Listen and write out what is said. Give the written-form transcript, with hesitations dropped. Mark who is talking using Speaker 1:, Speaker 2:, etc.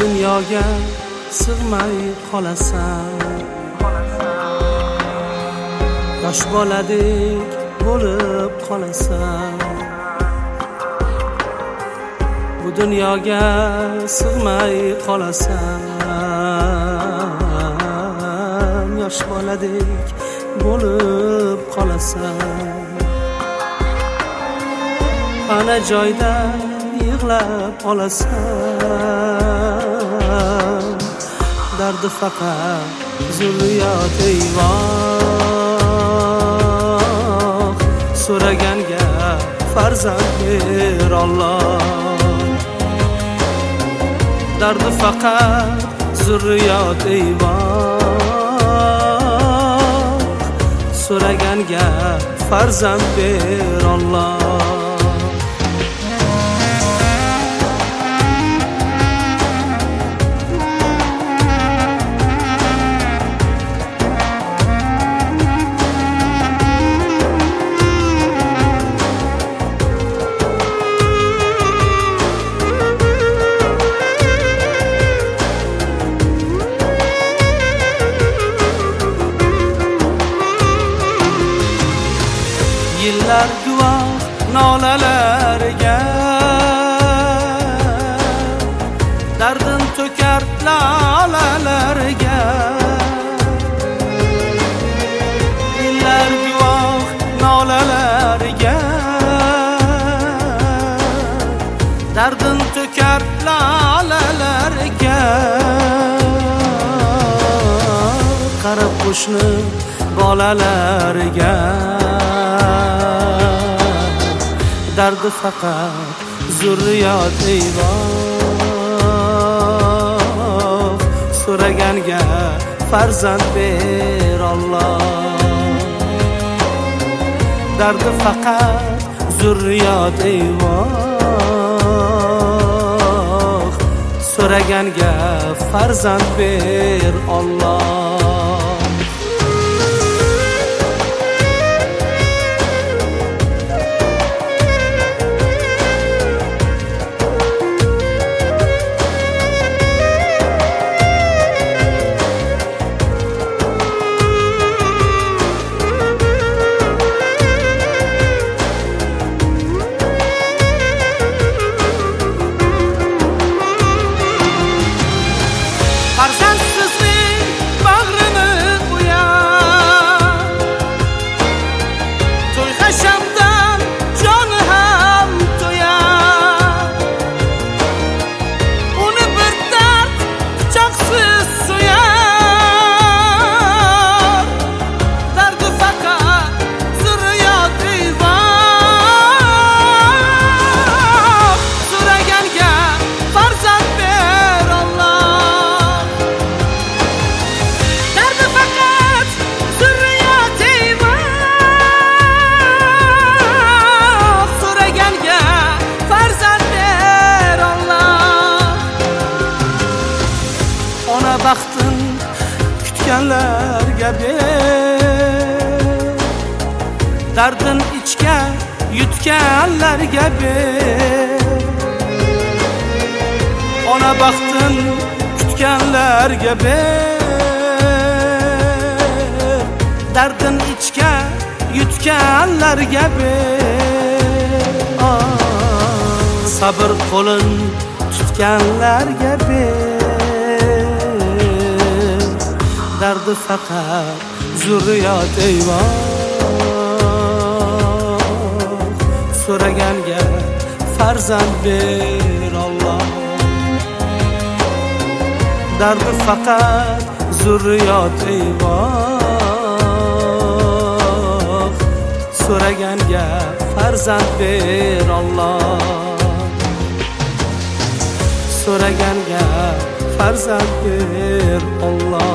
Speaker 1: dunyoga sig'may qolasan. Yosh boladek bo'lib qolasan. Bu dunyoga sig'may qolasan. Yosh boladek bo'lib qolasan. Ana joyda yig'lab olasan. Dardi faqat zurriyot eyvoh. So'raganga farzand ber Alloh. Dardi faqat zurriyot eyvoh. So'raganga farzand ber Alloh. Yillar guvoh nolalarga, dardim to'kar lolalarga. Yillar guvoh nolalarga, dardim to'kar lolalarga. Qarab qo'shni bolalarga, dardi faqat zurriyot eyvoh. So'raganga farzand ber Alloh. Dardi faqat zurriyot eyvoh. So'raganga farzand ber Alloh.
Speaker 2: Farzandsizlik bag'rini qo'yar, to'y hashamdan joni ham to'yar. Uni bir dard pichoqsiz so'yar. Dardi faqat zurriyot eyvoh. So'raganga farzand ber Alloh.
Speaker 1: Ona baxtin kutganlarga ber. Dardin ichga yutganlarga ber. Ona baxtin kutganlarga ber. Dardin ichga yutganlarga ber. Sabr qo'lin tutganlarga ber. Dardi faqat zurriyot eyvoh. So'raganga farzand ber Alloh. Dardi faqat zurriyot eyvoh. So'raganga farzand ber Alloh. So'raganga farzand ber Alloh.